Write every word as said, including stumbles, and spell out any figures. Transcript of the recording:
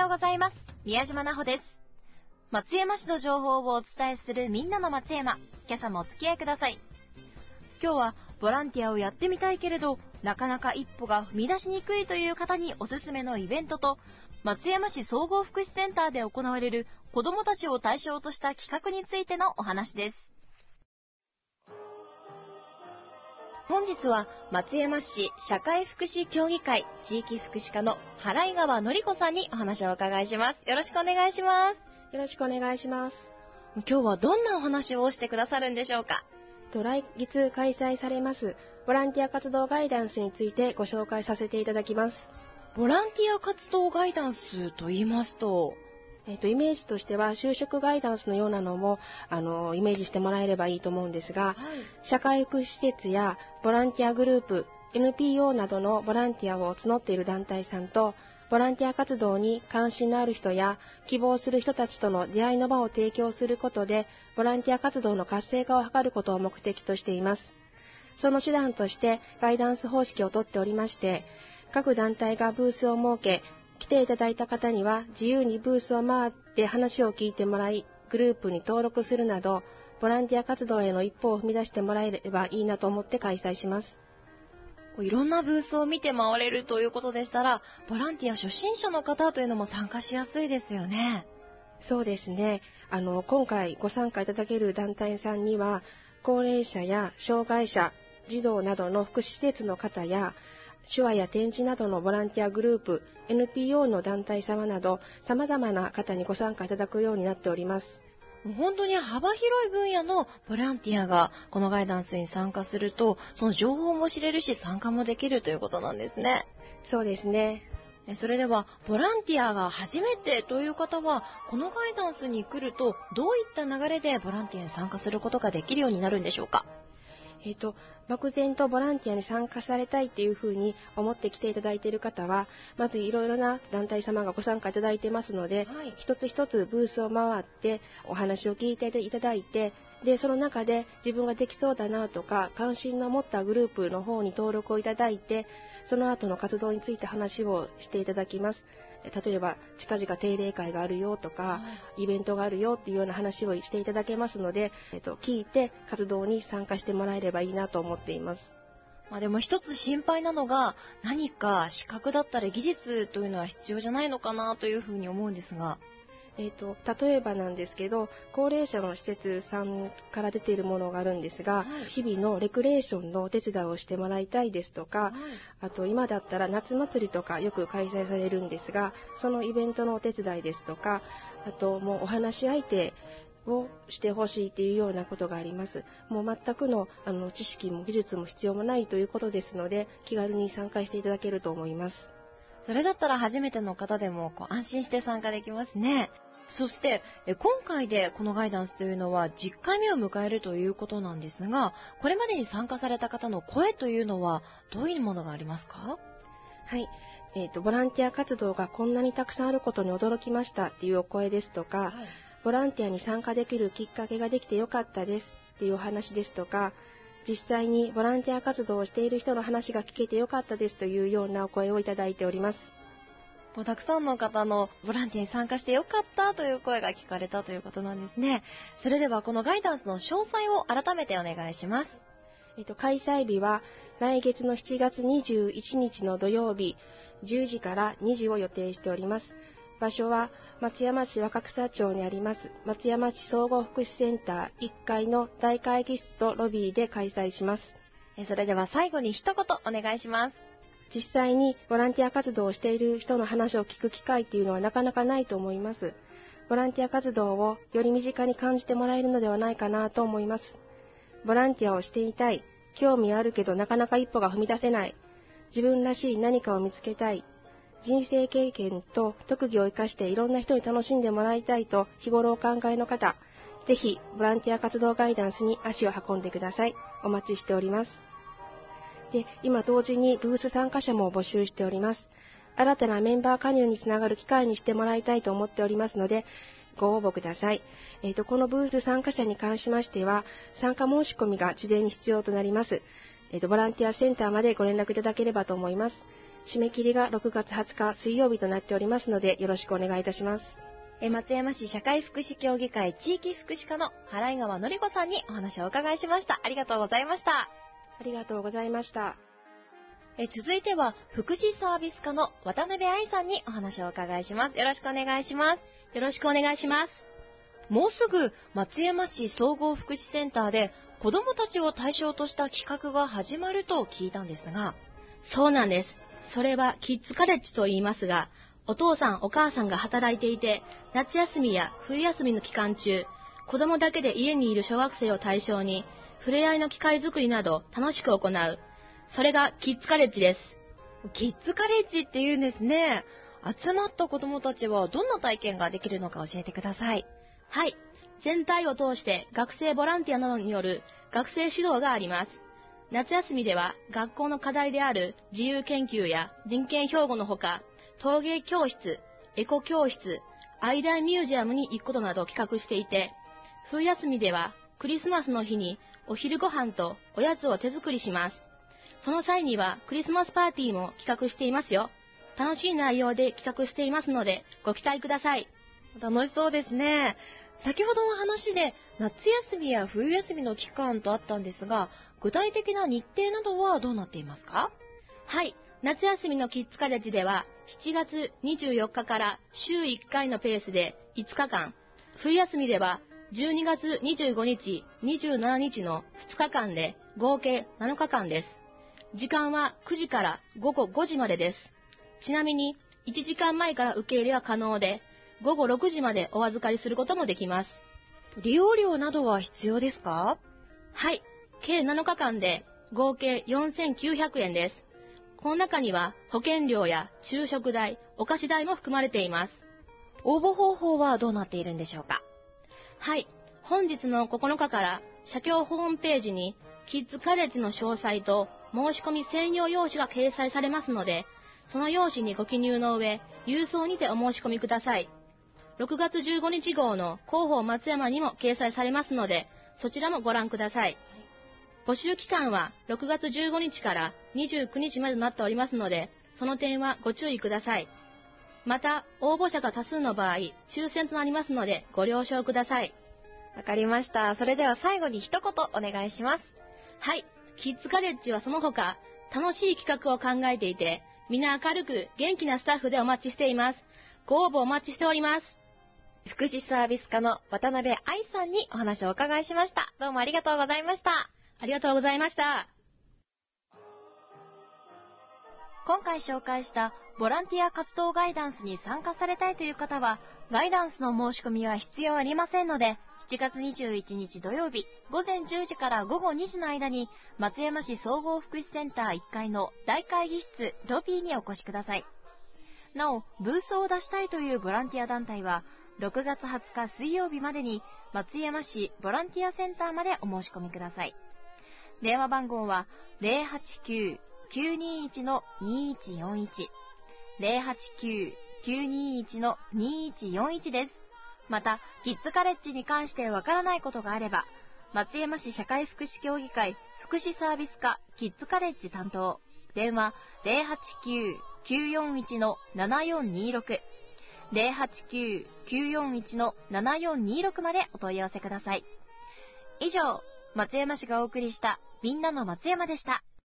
うございます。宮島奈穂です。松山市の情報をお伝えするみんなの松山、今朝もお付き合いください。今日はボランティアをやってみたいけれどなかなか一歩が踏み出しにくいという方におすすめのイベントと、松山市総合福祉センターで行われる子どもたちを対象とした企画についてのお話です。本日は松山市社会福祉協議会地域福祉課の原井川典子さんにお話をお伺いします。よろしくお願いします。 よろしくお願いします。 今日はどんなお話をしてくださるんでしょうか。 と来月開催されますボランティア活動ガイダンスについてご紹介させていただきます。 ボランティア活動ガイダンスと言いますと、 えっと、イメージとしては就職ガイダンスのようなのもあのイメージしてもらえればいいと思うんですが、 はい、 社会福祉施設やボランティアグループ エヌピーオー などのボランティアを募っている団体さんと、ボランティア活動に関心のある人や希望する人たちとの出会いの場を提供することで、ボランティア活動の活性化を図ることを目的としています。その手段としてガイダンス方式をとっておりまして、各団体がブースを設け、来ていただいた方には自由にブースを回って話を聞いてもらい、グループに登録するなど、ボランティア活動への一歩を踏み出してもらえればいいなと思って開催します。 いろんなブースを見て回れるということでしたら、ボランティア初心者の方というのも参加しやすいですよね。 そうですね。あの、今回ご参加いただける団体さんには、高齢者や障害者、児童などの福祉施設の方や、手話や展示などのボランティアグループ、エヌピーオー の団体様など、様々な方にご参加いただくようになっております。 本当に幅広い分野のボランティアがこのガイダンスに参加すると、その情報も知れるし参加もできるということなんですね。 そうですね。 それではボランティアが初めてという方は、このガイダンスに来るとどういった流れでボランティアに参加することができるようになるんでしょうか。 えっと、漠然とボランティアに参加されたいっていうふうに思って来ていただいている方は、まずいろいろな団体様がご参加いただいてますので、はい、一つ一つブースを回ってお話を聞いていただいて、で、その中で自分ができそうだなとか、関心の持ったグループの方に登録をいただいて、その後の活動について話をしていただきます。例えば近々定例会があるよとか、はい、イベントがあるよっていうような話をしていただけますので、えっと、聞いて活動に参加してもらえればいいなと思っています。 まあ、でも一つ心配なのが、何か資格だったり技術というのは必要じゃないのかなというふうに思うんですが、 えーと、例えばなんですけど、高齢者の施設さんから出ているものがあるんですが、はい、日々のレクレーションのお手伝いをしてもらいたいですとか、はい、あと今だったら夏祭りとかよく開催されるんですが、そのイベントのお手伝いですとか、あともうお話し相手をしてほしいというようなことがあります。もう全くの、あの知識も技術も必要もないということですので、気軽に参加していただけると思います。 それだったら初めての方でもこう安心して参加できますね。そして今回でこのガイダンスというのはじゅっかいめを迎えるということなんですが、これまでに参加された方の声というのはどういうものがありますか？ はい、えーと、ボランティア活動がこんなにたくさんあることに驚きましたっていうお声ですとか、はい、ボランティアに参加できるきっかけができてよかったですっていうお話ですとか、実際にボランティア活動をしている人の話が聞けてよかったですというようなお声をいただいております。 たくさんの方のボランティアに参加してよかったという声が聞かれたということなんですね。それではこのガイダンスの詳細を改めてお願いします。 えっと、開催日は来月のしちがつにじゅういちにちの土曜日じゅうじからにじを予定しております。場所は松山市若草町にあります松山市総合福祉センターいっかいの大会議室とロビーで開催します。 それでは最後に一言お願いします。 実際にボランティア活動をしている人の話を聞く機会っていうのはなかなかないと思います。ボランティア活動をより身近に感じてもらえるのではないかなと思います。ボランティアをしてみたい、興味あるけどなかなか一歩が踏み出せない、自分らしい何かを見つけたい、人生経験と特技を生かしていろんな人に楽しんでもらいたいと日頃お考えの方、ぜひボランティア活動ガイダンスに足を運んでください。お待ちしております。で、今同時にブース参加者も募集しております。新たなメンバー加入につながる機会にしてもらいたいと思っておりますので、ご応募ください。えーと、このブース参加者に関しましては、参加申し込みが事前に必要となります。えーと、ボランティアセンターまでご連絡いただければと思います。 締め切りがろくがつはつか水曜日となっておりますので、よろしくお願いいたします。 え松山市社会福祉協議会地域福祉課の原井川典子さんにお話をお伺いしました。ありがとうございました。 ありがとうございました。 え続いては福祉サービス課の渡辺愛さんにお話をお伺いします。よろしくお願いします。 よろしくお願いします。 もうすぐ松山市総合福祉センターで子どもたちを対象とした企画が始まると聞いたんですが。 そうなんです。それはキッズカレッジと言いますが、お父さんお母さんが働いていて、夏休みや冬休みの期間中、子供だけで家にいる小学生を対象に触れ合いの機会作りなど楽しく行う、それがキッズカレッジです。 キッズカレッジっていうんですね。集まった子どもたちはどんな体験ができるのか教えてください。 はい。全体を通して学生ボランティアなどによる学生指導があります。夏休みでは学校の課題である自由研究や人権標語のほか、陶芸教室、エコ教室、アイダイミュージアムに行くことなどを企画していて、冬休みではクリスマスの日にお昼ご飯とおやつを手作りします。その際にはクリスマスパーティーも企画していますよ。楽しい内容で企画していますのでご期待ください。 楽しそうですね。先ほどの話で夏休みや冬休みの期間とあったんですが、具体的な日程などはどうなっていますか？ はい。夏休みのキッズカレッジではしちがつにじゅうよっかから週いっかいのペースでいつかかん、冬休みではじゅうにがつにじゅうごにち、にじゅうしちにちのふつかかんで合計なのかかんです。時間はくじからごごごじまでです。ちなみにいちじかんまえから受け入れは可能で、ごごろくじまでお預かりすることもできます。 利用料などは必要ですか？ はい。計なのかかんで合計よんせんきゅうひゃくえんです。この中には保険料や昼食代、お菓子代も含まれています。 応募方法はどうなっているんでしょうか？ はい。本日のここのかから社協ホームページにキッズカレッジの詳細と申し込み専用用紙が掲載されますので、その用紙にご記入の上、郵送にてお申し込みください。ろくがつじゅうごにち号の広報松山にも掲載されますので、そちらもご覧ください。募集期間はろくがつじゅうごにちからにじゅうくにちまでとなっておりますので、その点はご注意ください。また、応募者が多数の場合、抽選となりますので、ご了承ください。 わかりました。それでは最後に一言お願いします。 はい。キッズカレッジはその他、楽しい企画を考えていて、みんな明るく元気なスタッフでお待ちしています。ご応募お待ちしております。 福祉サービス課の渡辺愛さんにお話をお伺いしました。どうもありがとうございました。 ありがとうございました。 今回紹介したボランティア活動ガイダンスに参加されたいという方は、ガイダンスの申し込みは必要ありませんので、しちがつにじゅういちにち土曜日ごぜんじゅうじからごごにじの間に松山市総合福祉センターいっかいの大会議室ロビーにお越しください。なお、ブースを出したいというボランティア団体はろくがつはつか水曜日までに松山市ボランティアセンターまでお申し込みください。電話番号は ゼロはちきゅう きゅうにいち にいちよんいち ゼロはちきゅう きゅうにいち にいちよんいち です。また、キッズカレッジに関してわからないことがあれば、松山市社会福祉協議会福祉サービス課キッズカレッジ担当、電話 ゼロはちきゅう きゅうよんいち ななよんにろく ゼロはちきゅう きゅうよんいち ななよんにろくまでお問い合わせください。以上、松山市がお送りしたみんなの松山でした。